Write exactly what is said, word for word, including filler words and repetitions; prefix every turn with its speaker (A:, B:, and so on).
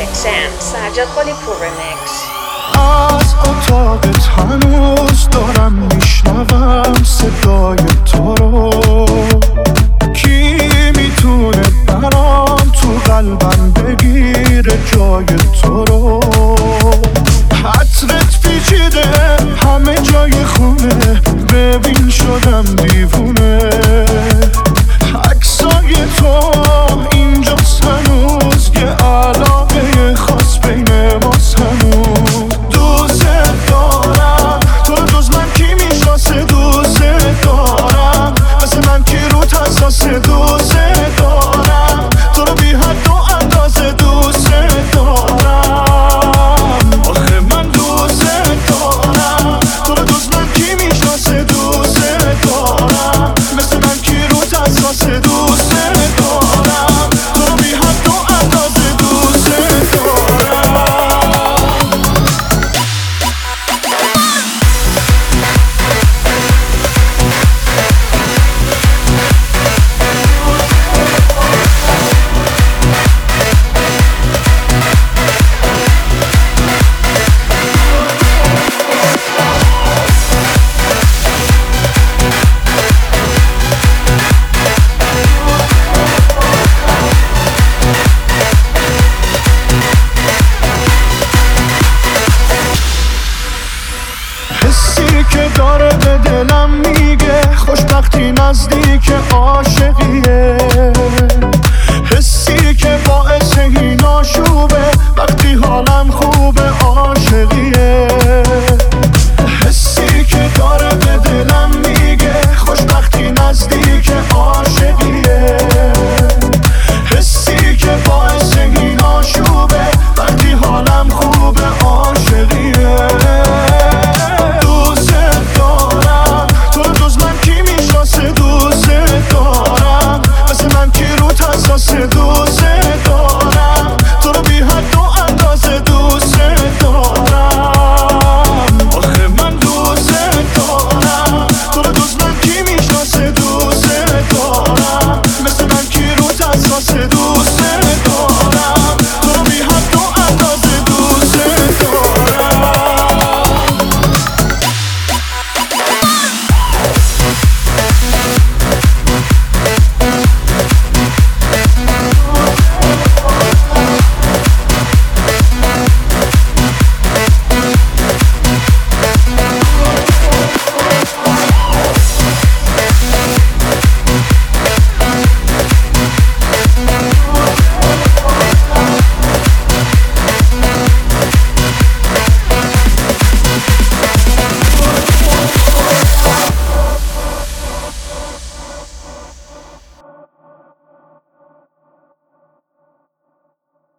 A: X M سجاد خالی پور رمیکس.
B: از اتاقت هنوز دارم میشنوم صدای تو رو. کی میتونه برام تو قلبم بگیره جای تو رو؟ حطرت پیچیده همه جای خونه، ببین شدم دیوونه. عکسای تو اینجاست هنوز، یه علاقه خاص بین ماست هنوز. دوست دارم تو رو، جز من کی میشناسه؟ دوست دارم مثل من کی رو حساسه؟ دوست دارم تو رو بی حد و اندازه. دوست دارم آخه من دوست دارم تو رو، جز من کی میشناسه؟ دوست دارم مثل من کی رو حساسه؟